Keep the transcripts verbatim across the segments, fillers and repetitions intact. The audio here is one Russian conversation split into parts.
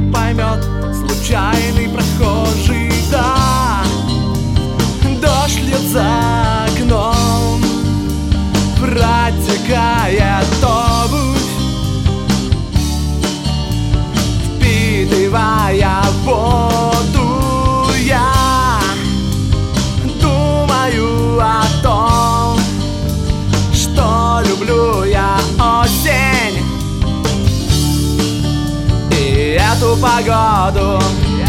поймет случайный прохожий. Да, дождь льет за окном, протекает обувь, впитывая воду. Я думаю о том, что люблю я осень и эту погоду.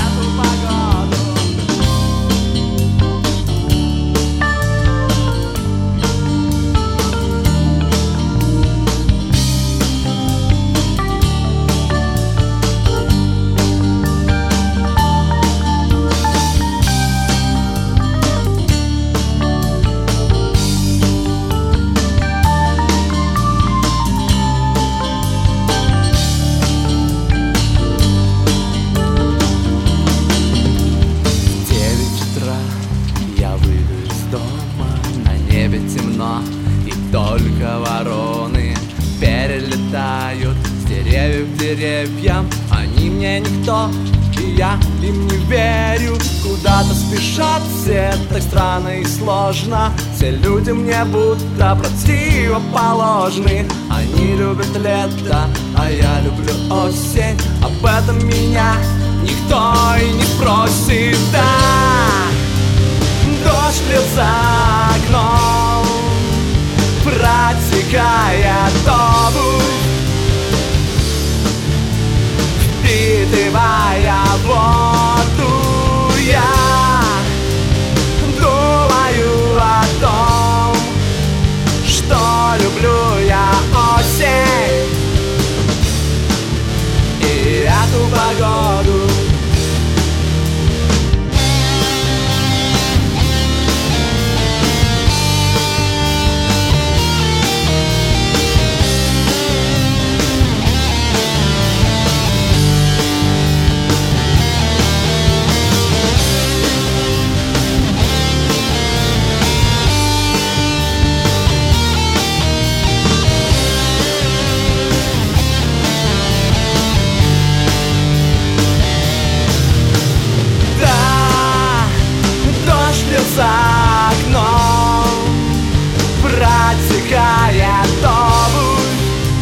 Темно, и только вороны перелетают с деревьев к деревьям. Они мне никто, и я им не верю. Куда-то спешат все так странно и сложно. Все люди мне будто противоположны. Они любят лето, а я люблю осень. Об этом меня никто и не спросит. Да, дождь льет за окном, протекает обувь, впитывая воду. Я думаю о том, что люблю я осень и эту погоду. За окном протекает обувь,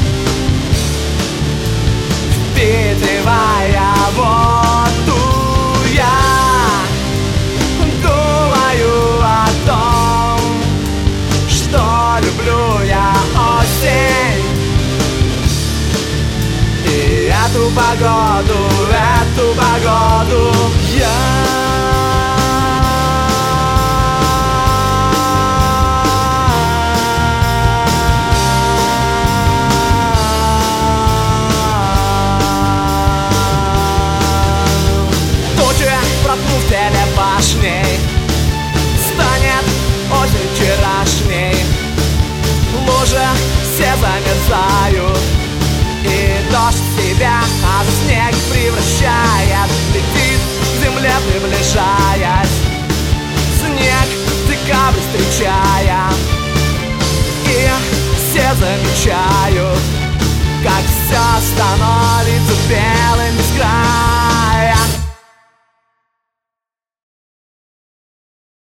впитывая воду. Я думаю о том, что люблю я осень и эту погоду, эту погоду. Я в телебашней станет осень вчерашней. Лужи все замерзают, и дождь себя а снег превращает. Летит к земле, приближаясь, снег декабрь встречая. И все замечают, как все становится белым